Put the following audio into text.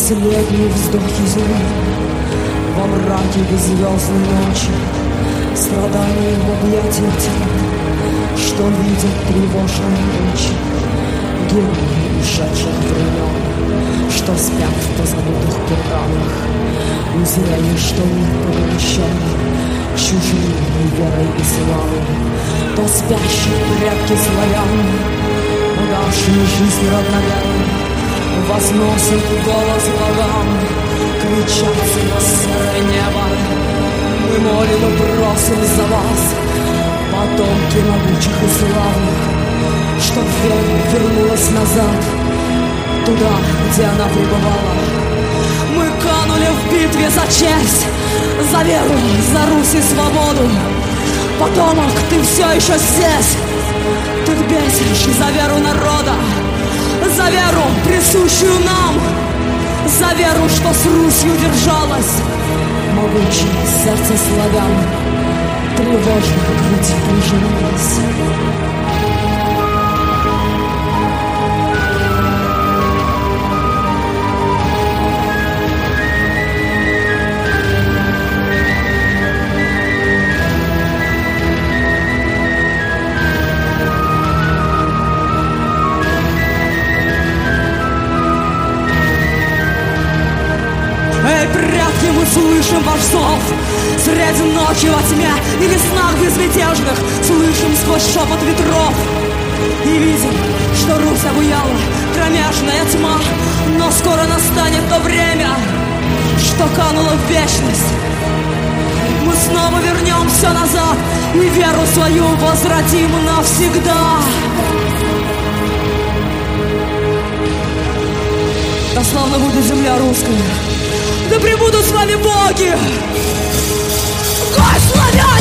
последние вздохи земли во мраке беззвездной ночи, страдания в объятиях тьмы, что видят тревожные очи герои ушедших времен, что спят в позабытых курганах, узрели, что мир поглощен чужими верой и славой, то спящие предки славян, удавшие жизнь родноверной, возносят голос богам, кричат сквозь серое небо: мы молим и просим за вас, потомки могучих и славных, чтоб вера вернулась назад, туда, где она пребывала. Мы канули в битве за честь, за веру, за Русь и свободу. Потомок, ты все еще здесь, ты бесишь за веру народа, за веру, присущую нам, за веру, что с Русью держалась. Могучее сердце славян, тревожно грудь прижималась. Мы слышим ваш зов среди ночи во тьме или снах безмятежных, слышим сквозь шепот ветров и видим, что Русь обуяла кромешная тьма, но скоро настанет то время, что кануло в вечность. Мы снова вернем все назад и веру свою возвратим навсегда. Да славно будет земля русская, да пребудут с вами боги! Гой славян!